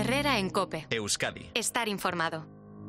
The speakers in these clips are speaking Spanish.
Herrera en COPE. Euskadi. Estar informado.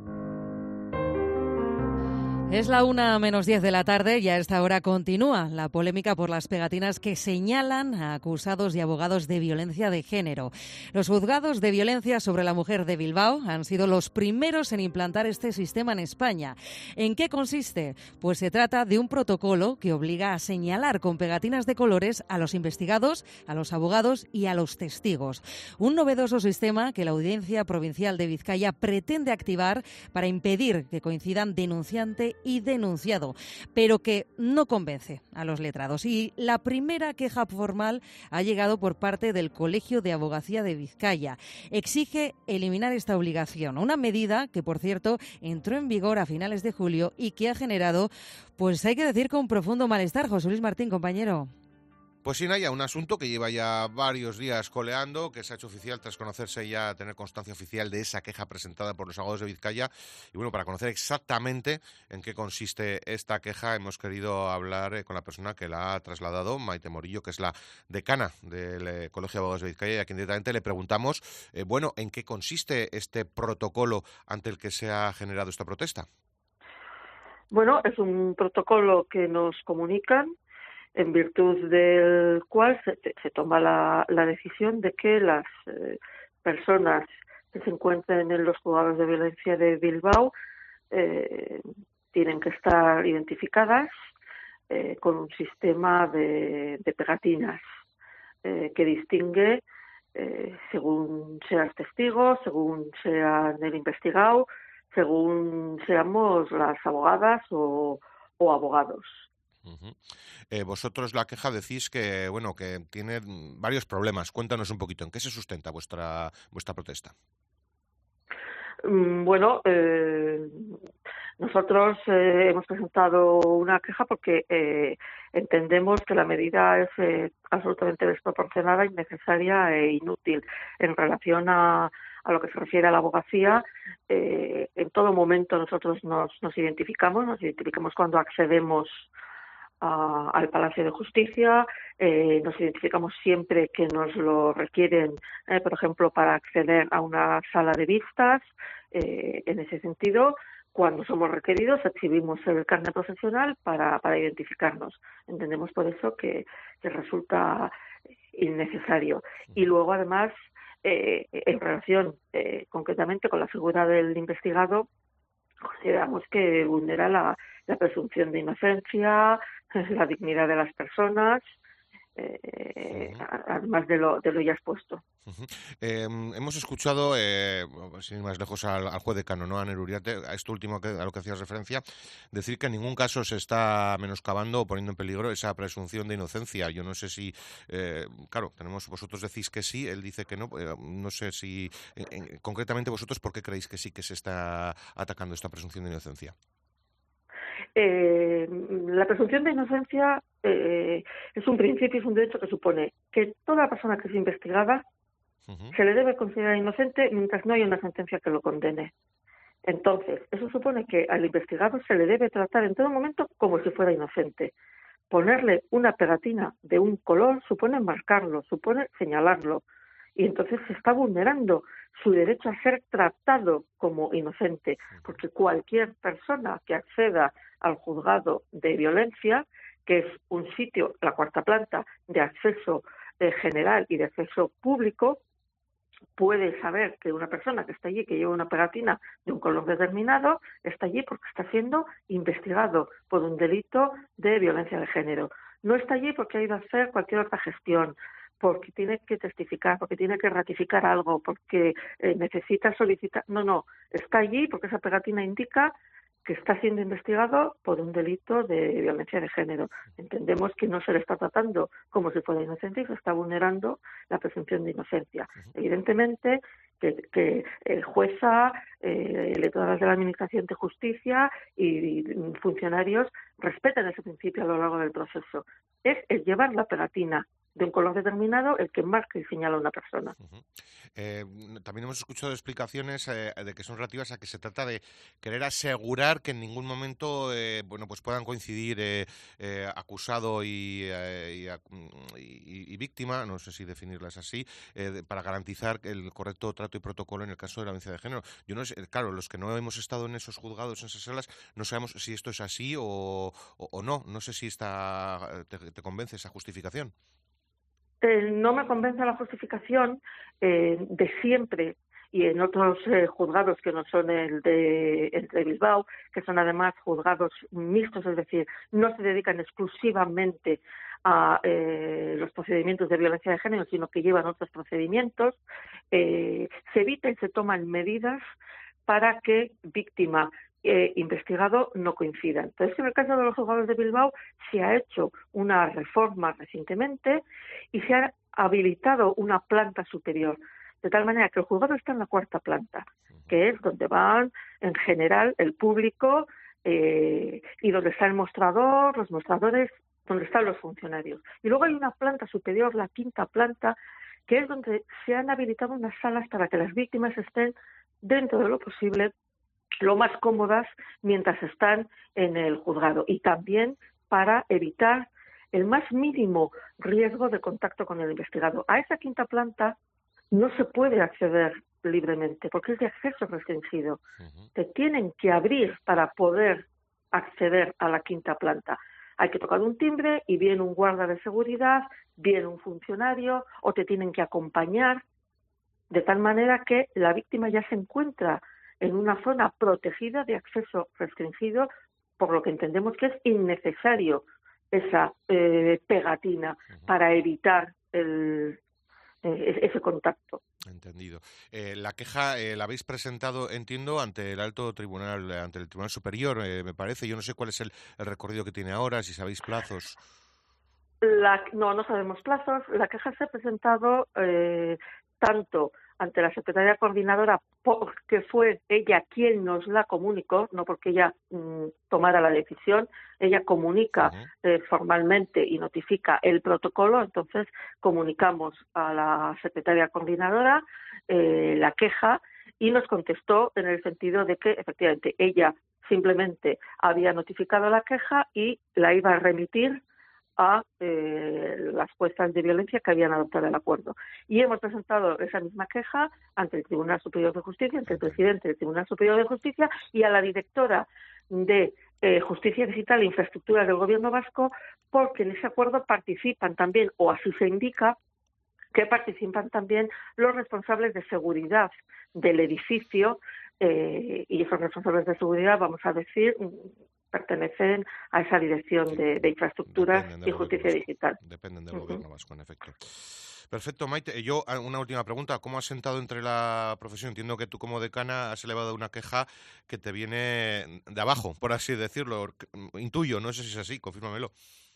Es la 1:10 de la tarde y a esta hora continúa la polémica por las pegatinas que señalan a acusados y abogados de violencia de género. Los juzgados de violencia sobre la mujer de Bilbao han sido los primeros en implantar este sistema en España. ¿En qué consiste? Pues se trata de un protocolo que obliga a señalar con pegatinas de colores a los investigados, a los abogados y a los testigos. Un novedoso sistema que la Audiencia Provincial de Vizcaya pretende activar para impedir que coincidan denunciante y denunciado, pero que no convence a los letrados. Y la primera queja formal ha llegado por parte del Colegio de Abogacía de Vizcaya. Exige eliminar esta obligación, una medida que, por cierto, entró en vigor a finales de julio y que ha generado, pues hay que decir, con profundo malestar. José Luis Martín, compañero. Pues sí, Naya, un asunto que lleva ya varios días coleando, que se ha hecho oficial tras conocerse ya, tener constancia oficial de esa queja presentada por los abogados de Vizcaya. Y bueno, para conocer exactamente en qué consiste esta queja, hemos querido hablar con la persona que la ha trasladado, Maite Morillo, que es la decana del Colegio de Abogados de Vizcaya, y a quien directamente le preguntamos, en qué consiste este protocolo ante el que se ha generado esta protesta. Bueno, es un protocolo que nos comunican, en virtud del cual se toma la decisión de que las personas que se encuentren en los juzgados de violencia de Bilbao tienen que estar identificadas con un sistema de pegatinas que distingue según seas testigo, según sea el investigado, según seamos las abogadas o abogados. Uh-huh. Vosotros la queja decís que tiene varios problemas. Cuéntanos un poquito, ¿en qué se sustenta vuestra protesta? Bueno, nosotros hemos presentado una queja porque entendemos que la medida es absolutamente desproporcionada, innecesaria e inútil en relación a lo que se refiere a la abogacía. En todo momento nosotros nos identificamos cuando accedemos al Palacio de Justicia, nos identificamos siempre que nos lo requieren, por ejemplo, para acceder a una sala de vistas. En ese sentido, cuando somos requeridos, exhibimos el carnet profesional para identificarnos. Entendemos por eso que resulta innecesario. Y luego, además, en relación concretamente con la figura del investigado, consideramos que vulnera la presunción de inocencia, la dignidad de las personas, además de lo ya expuesto. Uh-huh. Hemos escuchado, sin ir más lejos, al juez decano, ¿no? A Aner Uriarte, a esto último a lo que hacías referencia, decir que en ningún caso se está menoscabando o poniendo en peligro esa presunción de inocencia. Yo no sé si, vosotros decís que sí, él dice que no. No sé si, concretamente vosotros, ¿por qué creéis que sí que se está atacando esta presunción de inocencia? La presunción de inocencia es un principio, es un derecho que supone que toda persona que es investigada se le debe considerar inocente mientras no haya una sentencia que lo condene. Entonces, eso supone que al investigado se le debe tratar en todo momento como si fuera inocente. Ponerle una pegatina de un color supone marcarlo, supone señalarlo. Y entonces se está vulnerando su derecho a ser tratado como inocente, porque cualquier persona que acceda al juzgado de violencia, que es un sitio, la cuarta planta, de acceso general y de acceso público, puede saber que una persona que está allí, que lleva una pegatina de un color determinado, está allí porque está siendo investigado por un delito de violencia de género. No está allí porque ha ido a hacer cualquier otra gestión, porque tiene que testificar, porque tiene que ratificar algo, porque necesita solicitar. No, está allí porque esa pegatina indica que está siendo investigado por un delito de violencia de género. Entendemos que no se le está tratando como si fuera inocente y se está vulnerando la presunción de inocencia. Evidentemente que jueza, letradas de la Administración de Justicia y funcionarios respetan ese principio a lo largo del proceso. Es el llevar la pegatina de un color determinado el que marca y señala a una persona. También hemos escuchado explicaciones de que son relativas a que se trata de querer asegurar que en ningún momento pues puedan coincidir acusado y víctima, no sé si definirlas así, para garantizar el correcto trato y protocolo en el caso de la violencia de género. Yo no sé, claro, los que no hemos estado en esos juzgados, en esas salas, no sabemos si esto es así o no. No sé si te convence esa justificación. No me convence la justificación de siempre y en otros juzgados que no son el de Bilbao, que son además juzgados mixtos, es decir, no se dedican exclusivamente a los procedimientos de violencia de género, sino que llevan otros procedimientos, se evita y se toman medidas para que víctima investigado no coincidan. Entonces, en el caso de los juzgados de Bilbao se ha hecho una reforma recientemente y se ha habilitado una planta superior, de tal manera que el juzgado está en la cuarta planta, que es donde van en general el público y donde está el mostrador, los mostradores, donde están los funcionarios. Y luego hay una planta superior, la quinta planta, que es donde se han habilitado unas salas para que las víctimas estén dentro de lo posible lo más cómodas mientras están en el juzgado y también para evitar el más mínimo riesgo de contacto con el investigado. A esa quinta planta no se puede acceder libremente porque es de acceso restringido. Te tienen que abrir para poder acceder a la quinta planta. Hay que tocar un timbre y viene un guarda de seguridad, viene un funcionario o te tienen que acompañar, de tal manera que la víctima ya se encuentra en una zona protegida de acceso restringido, por lo que entendemos que es innecesario esa pegatina para evitar ese contacto. Entendido. La queja la habéis presentado, entiendo, ante el alto tribunal, ante el Tribunal Superior, me parece. Yo no sé cuál es el recorrido que tiene ahora, si sabéis plazos. No sabemos plazos. La queja se ha presentado tanto ante la secretaria coordinadora, porque fue ella quien nos la comunicó, no porque ella tomara la decisión. Ella comunica formalmente y notifica el protocolo, entonces comunicamos a la secretaria coordinadora la queja y nos contestó en el sentido de que efectivamente ella simplemente había notificado la queja y la iba a remitir a las juezas de violencia que habían adoptado el acuerdo. Y hemos presentado esa misma queja ante el Tribunal Superior de Justicia, ante el presidente del Tribunal Superior de Justicia y a la directora de Justicia Digital e Infraestructura del Gobierno Vasco, porque en ese acuerdo participan también, o así se indica, que participan también los responsables de seguridad del edificio y esos responsables de seguridad, vamos a decir, pertenecen a esa dirección de infraestructuras y justicia digital. Dependen del Gobierno vasco, en efecto. Perfecto, Maite. Yo, una última pregunta. ¿Cómo has sentado entre la profesión? Entiendo que tú como decana has elevado una queja que te viene de abajo, por así decirlo. Intuyo, no sé si es así, confírmamelo.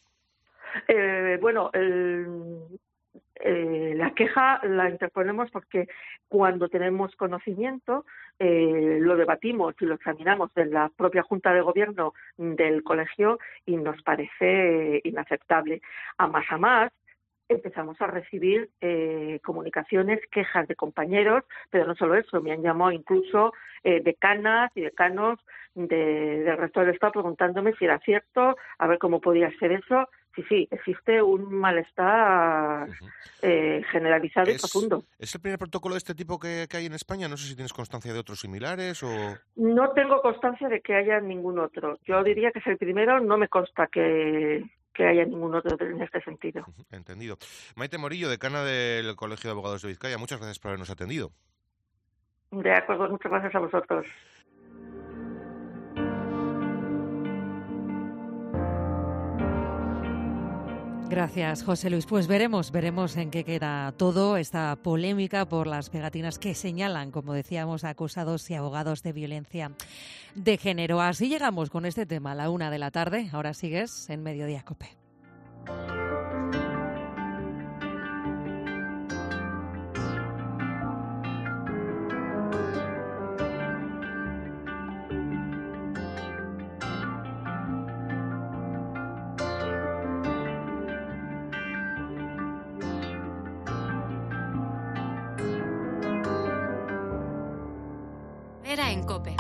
La queja la interponemos porque cuando tenemos conocimiento lo debatimos y lo examinamos en la propia Junta de Gobierno del colegio y nos parece inaceptable. A más, empezamos a recibir comunicaciones, quejas de compañeros, pero no solo eso, me han llamado incluso decanas y decanos del resto del Estado preguntándome si era cierto, a ver cómo podía ser eso. Sí, existe un malestar generalizado y profundo. ¿Es el primer protocolo de este tipo que hay en España? No sé si tienes constancia de otros similares o... No tengo constancia de que haya ningún otro. Yo diría que es el primero, no me consta que haya ningún otro en este sentido. Entendido. Maite Morillo, decana del Colegio de Abogados de Vizcaya, muchas gracias por habernos atendido. De acuerdo, muchas gracias a vosotros. Gracias, José Luis. Pues veremos en qué queda todo esta polémica por las pegatinas que señalan, como decíamos, a acusados y abogados de violencia de género. Así llegamos con este tema a la 1:00 p.m. Ahora sigues en Mediodía COPE. Herrera en COPE.